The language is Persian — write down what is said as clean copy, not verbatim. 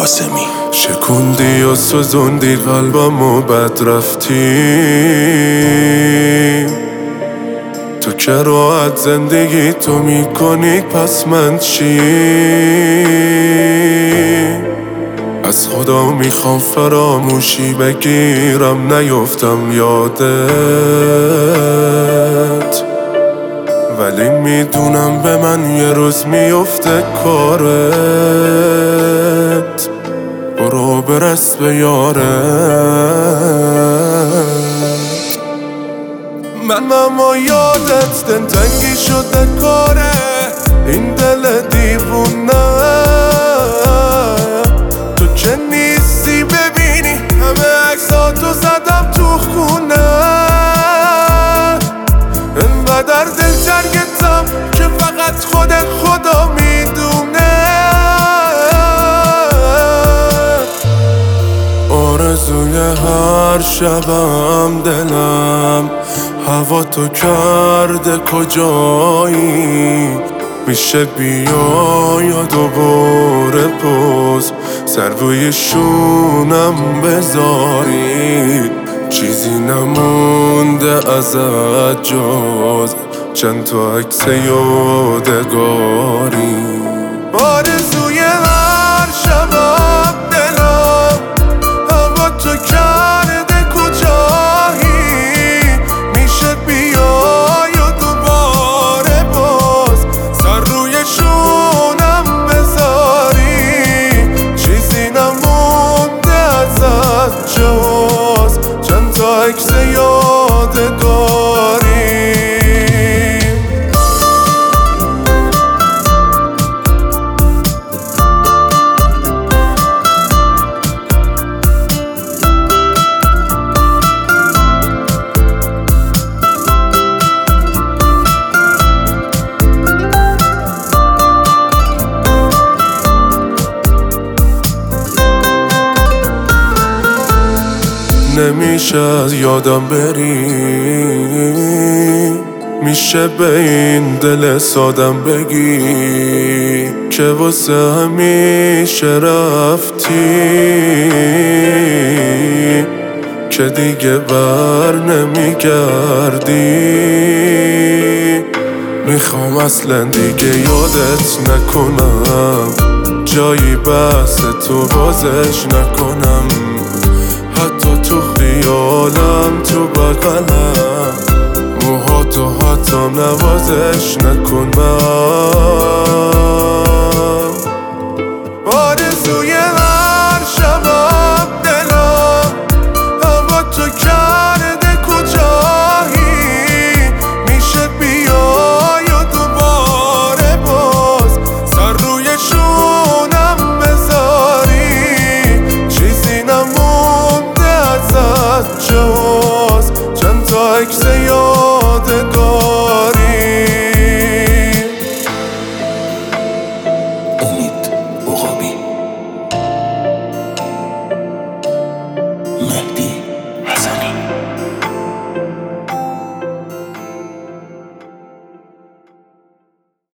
قاسمی. شکوندی و سوزوندی قلبم و بد رفتی، تو که راحت زندگی تو میکنی پس من چی؟ از خدا میخوام فراموشی بگیرم نیفتم یادت، ولی میدونم به من یه روز میفته کارت. برو برس به یارت. من اما یادت دلتنگی شده کاره این دل دیوونه، تو که نیستی ببینی همه عکساتو زدم تو خونه. انقدر دلتنگتم که فقط خدا میدونه. آرزوی هر شبم دلم هوا تو کرده کجایی، میشه بیا یا دوباره پوز سر روی شونم بذاری. چیزی نمونده ازت جز چند تا عکس یادگاری. آرزوی هر شبم دلم هوا تو کرده کجایی، میشه بیا یا دوباره باز سر روی شونم بذاری. چیزی نمونده ازت جز چند تا عکس یادگاری. نمیشه از یادم بری، میشه به این دل سادم بگی که واسه همیشه رفتی، که دیگه بر نمیگردی. میخوام اصلا دیگه یادت نکنم، جایی بس تو بازش نکنم، حتی تو خیالم تو بغلم موهاتو حتی نوازش نکن من.